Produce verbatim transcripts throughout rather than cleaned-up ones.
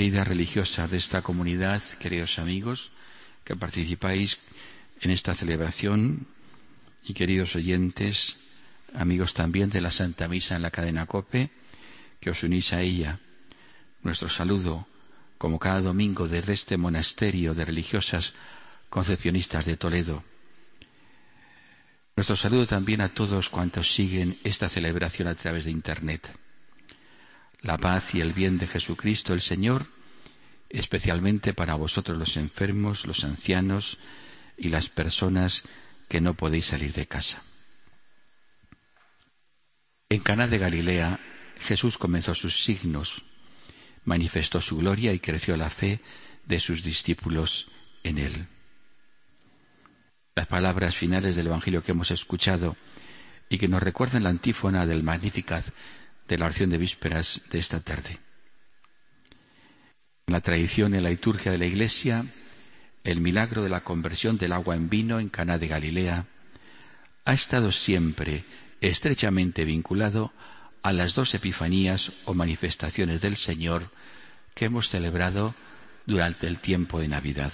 Queridas religiosas de esta comunidad, queridos amigos que participáis en esta celebración y queridos oyentes, amigos también de la Santa Misa en la cadena COPE, que os unís a ella, nuestro saludo, como cada domingo desde este monasterio de religiosas concepcionistas de Toledo. Nuestro saludo también a todos cuantos siguen esta celebración a través de Internet. La paz y el bien de Jesucristo el Señor, especialmente para vosotros los enfermos, los ancianos y las personas que no podéis salir de casa. En Caná de Galilea, Jesús comenzó sus signos, manifestó su gloria y creció la fe de sus discípulos en él. Las palabras finales del Evangelio que hemos escuchado y que nos recuerdan la antífona del Magnificat de la oración de vísperas de esta tarde. En la tradición, en la liturgia de la Iglesia, el milagro de la conversión del agua en vino en Caná de Galilea ha estado siempre estrechamente vinculado a las dos epifanías o manifestaciones del Señor que hemos celebrado durante el tiempo de Navidad.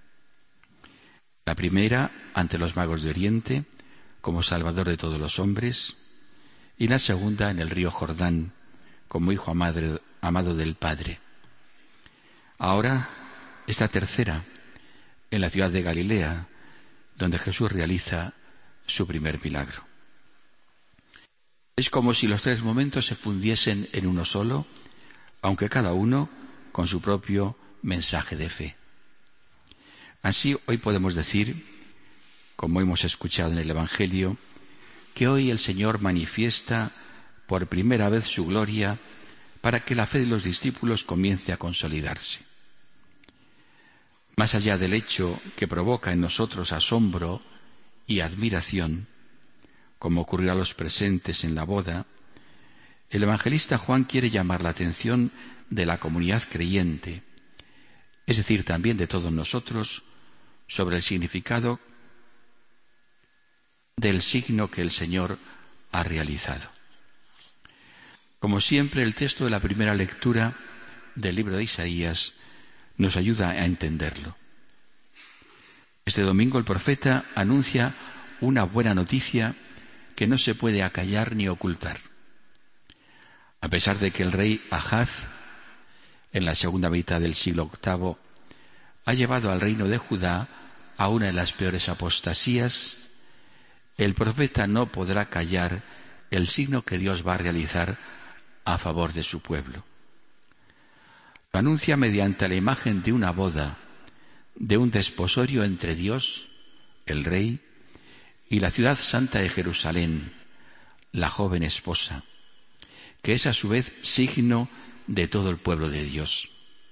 La primera ante los magos de Oriente, como Salvador de todos los hombres, y la segunda en el río Jordán, como Hijo amado, amado del Padre. Ahora, esta tercera, en la ciudad de Galilea, donde Jesús realiza su primer milagro. Es como si los tres momentos se fundiesen en uno solo, aunque cada uno con su propio mensaje de fe. Así, hoy podemos decir, como hemos escuchado en el Evangelio, que hoy el Señor manifiesta por primera vez su gloria para que la fe de los discípulos comience a consolidarse. Más allá del hecho que provoca en nosotros asombro y admiración, como ocurrió a los presentes en la boda, el evangelista Juan quiere llamar la atención de la comunidad creyente, es decir, también de todos nosotros, sobre el significado del signo que el Señor ha realizado. Como siempre, el texto de la primera lectura del libro de Isaías nos ayuda a entenderlo. Este domingo el profeta anuncia una buena noticia que no se puede acallar ni ocultar. A pesar de que el rey Ahaz, en la segunda mitad del siglo octavo, ha llevado al reino de Judá a una de las peores apostasías, el profeta no podrá callar el signo que Dios va a realizar a favor de su pueblo. Lo anuncia mediante la imagen de una boda, de un desposorio entre Dios, el Rey, y la ciudad santa de Jerusalén, la joven esposa, que es a su vez signo de todo el pueblo de Dios.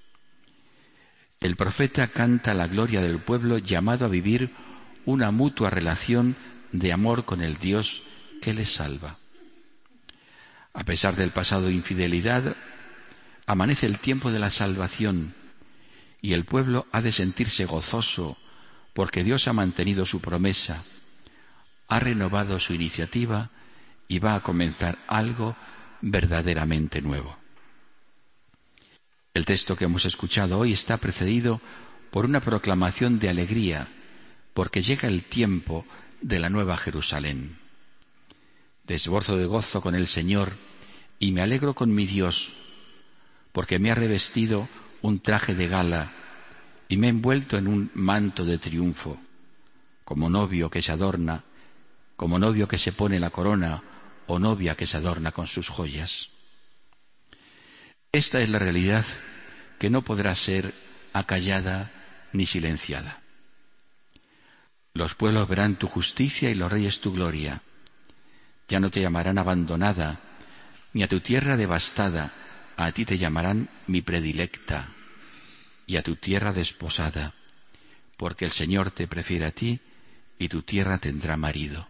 El profeta canta la gloria del pueblo llamado a vivir una mutua relación de amor con el Dios que les salva. A pesar del pasado de infidelidad, amanece el tiempo de la salvación y el pueblo ha de sentirse gozoso porque Dios ha mantenido su promesa, ha renovado su iniciativa y va a comenzar algo verdaderamente nuevo. El texto que hemos escuchado hoy está precedido por una proclamación de alegría porque llega el tiempo de la nueva Jerusalén. Desbordo de gozo con el Señor y me alegro con mi Dios, porque me ha revestido un traje de gala y me ha envuelto en un manto de triunfo, como novio que se adorna, como novio que se pone la corona o novia que se adorna con sus joyas. Esta es la realidad que no podrá ser acallada ni silenciada. Los pueblos verán tu justicia y los reyes tu gloria. Ya no te llamarán abandonada, ni a tu tierra devastada, a ti te llamarán mi predilecta, y a tu tierra desposada, porque el Señor te prefiere a ti, y tu tierra tendrá marido.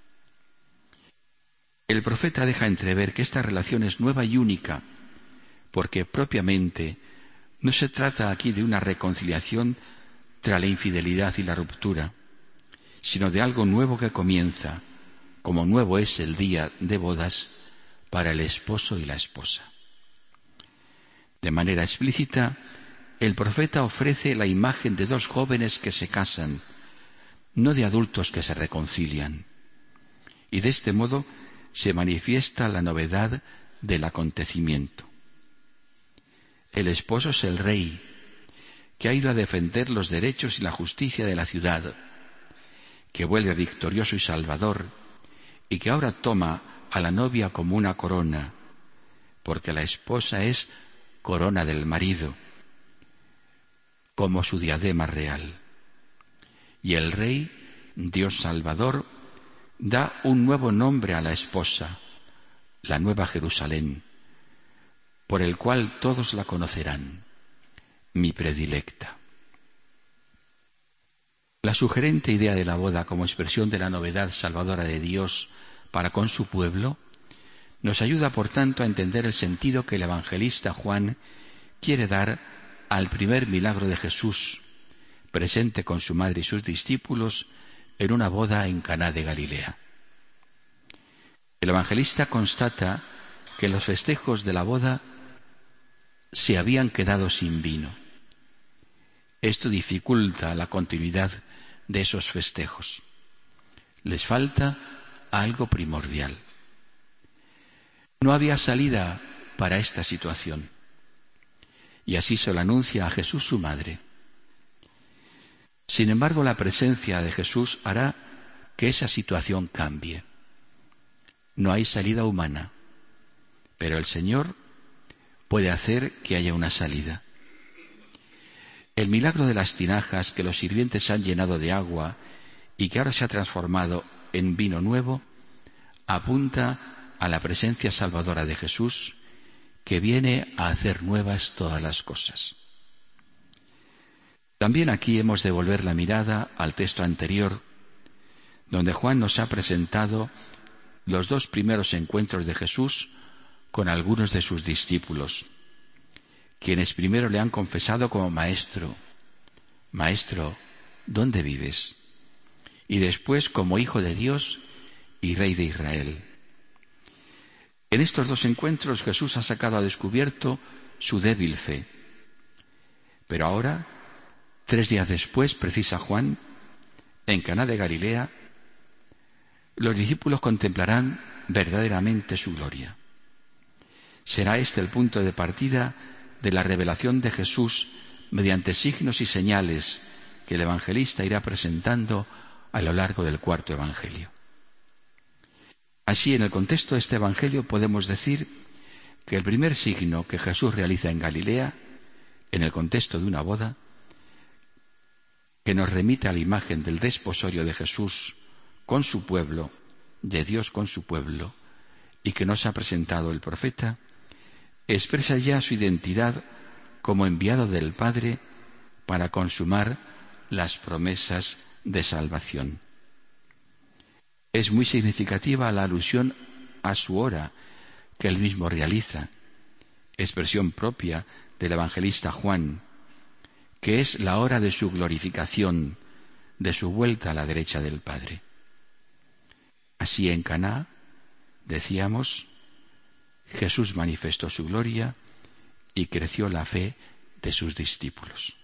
El profeta deja entrever que esta relación es nueva y única, porque propiamente no se trata aquí de una reconciliación tras la infidelidad y la ruptura, sino de algo nuevo que comienza, como nuevo es el día de bodas para el esposo y la esposa. De manera explícita, el profeta ofrece la imagen de dos jóvenes que se casan, no de adultos que se reconcilian. Y de este modo se manifiesta la novedad del acontecimiento. El esposo es el rey, que ha ido a defender los derechos y la justicia de la ciudad, que vuelve victorioso y salvador, y que ahora toma a la novia como una corona, porque la esposa es corona del marido, como su diadema real. Y el rey, Dios Salvador, da un nuevo nombre a la esposa, la Nueva Jerusalén, por el cual todos la conocerán, mi predilecta. La sugerente idea de la boda como expresión de la novedad salvadora de Dios para con su pueblo nos ayuda, por tanto, a entender el sentido que el evangelista Juan quiere dar al primer milagro de Jesús, presente con su madre y sus discípulos en una boda en Caná de Galilea. El evangelista constata que los festejos de la boda se habían quedado sin vino. Esto dificulta la continuidad de esos festejos. Les falta algo primordial. No había salida para esta situación. Y así se lo anuncia a Jesús su madre. Sin embargo, la presencia de Jesús hará que esa situación cambie. No hay salida humana, pero el Señor puede hacer que haya una salida. El milagro de las tinajas que los sirvientes han llenado de agua y que ahora se ha transformado en vino nuevo, apunta a la presencia salvadora de Jesús, que viene a hacer nuevas todas las cosas. También aquí hemos de volver la mirada al texto anterior, donde Juan nos ha presentado los dos primeros encuentros de Jesús con algunos de sus discípulos, quienes primero le han confesado como Maestro, Maestro, ¿dónde vives? Y después como Hijo de Dios y Rey de Israel. En estos dos encuentros Jesús ha sacado a descubierto su débil fe. Pero ahora, tres días después, precisa Juan, en Caná de Galilea, los discípulos contemplarán verdaderamente su gloria. Será este el punto de partida de la revelación de Jesús mediante signos y señales que el evangelista irá presentando a lo largo del cuarto evangelio. Así, en el contexto de este evangelio podemos decir que el primer signo que Jesús realiza en Galilea, en el contexto de una boda, que nos remite a la imagen del desposorio de Jesús con su pueblo, de Dios con su pueblo, y que nos ha presentado el profeta, expresa ya su identidad como enviado del Padre para consumar las promesas de salvación. Es muy significativa la alusión a su hora que él mismo realiza, expresión propia del evangelista Juan, que es la hora de su glorificación, de su vuelta a la derecha del Padre. Así en Caná, decíamos, Jesús manifestó su gloria y creció la fe de sus discípulos.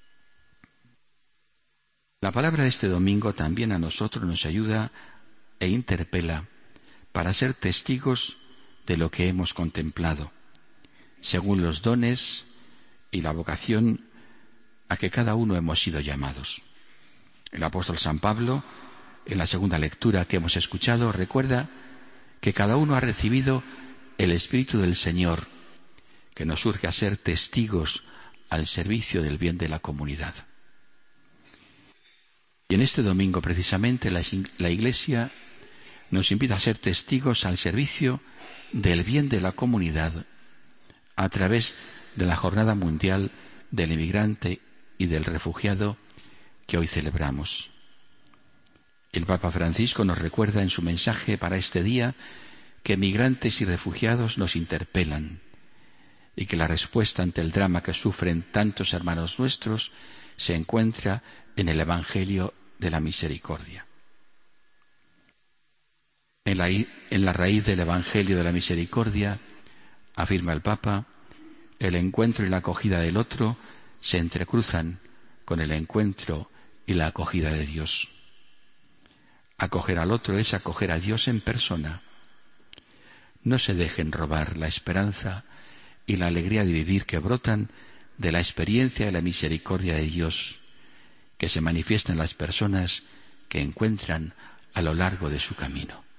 La palabra de este domingo también a nosotros nos ayuda e interpela para ser testigos de lo que hemos contemplado, según los dones y la vocación a que cada uno hemos sido llamados. El apóstol San Pablo, en la segunda lectura que hemos escuchado, recuerda que cada uno ha recibido el Espíritu del Señor, que nos urge a ser testigos al servicio del bien de la comunidad. Y en este domingo, precisamente, la, la Iglesia nos invita a ser testigos al servicio del bien de la comunidad a través de la Jornada Mundial del Inmigrante y del Refugiado que hoy celebramos. El Papa Francisco nos recuerda en su mensaje para este día que migrantes y refugiados nos interpelan y que la respuesta ante el drama que sufren tantos hermanos nuestros se encuentra en el Evangelio de la Misericordia. En la, en la raíz del Evangelio de la Misericordia, afirma el Papa, El encuentro y la acogida del otro se entrecruzan con el encuentro y la acogida de Dios. Acoger al otro es acoger a Dios en persona. No se dejen robar la esperanza y la alegría de vivir que brotan de la experiencia y la misericordia de Dios, que se manifiesta en las personas que encuentran a lo largo de su camino.